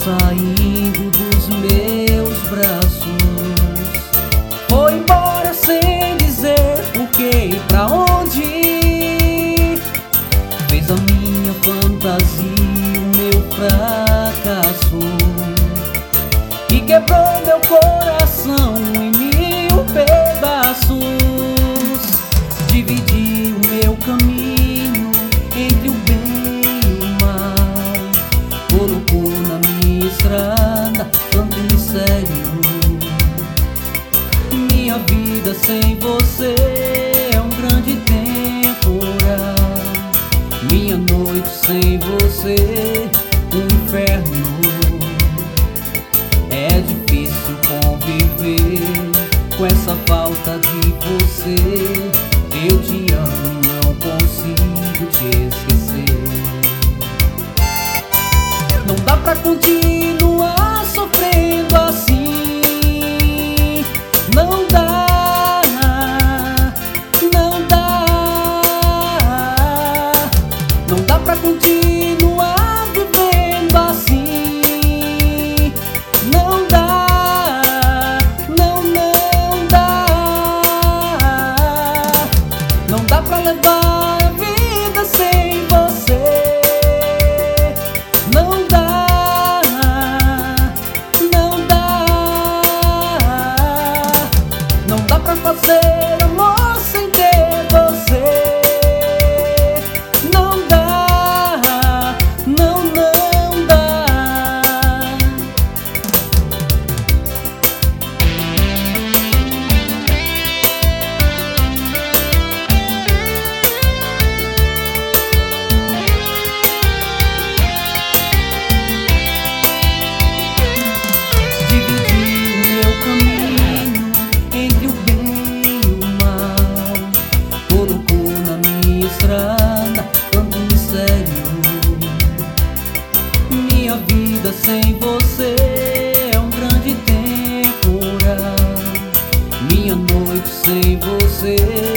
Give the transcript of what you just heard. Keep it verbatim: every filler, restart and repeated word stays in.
saindo dos meus braços. Foi embora sem dizer por que e pra onde. Fez a minha fantasia o meu fracasso e quebrou meu coração em mil pedaços. Dividiu o meu caminho entre o bem e o mal. Colocou na minha estrada tanto mistério. Minha vida sem você é um grande temporal. Minha noite sem você, um inferno. É difícil conviver com essa falta de você. Eu te amo e não consigo te esquecer. Não dá pra continuar sofrendo assim. Não dá, não dá. Não dá pra continuar vivendo assim. Não dá, não, não dá. Não dá pra levar a vida sem você. Não dá, não dá. Não dá pra fazer amor sem ter você. Não dá, não, não dá. Dividi o meu caminho entre o bem e o mal. Colocou na minha estrada tanto mistério. Minha vida sem você é um grande temporal. Minha noite sem você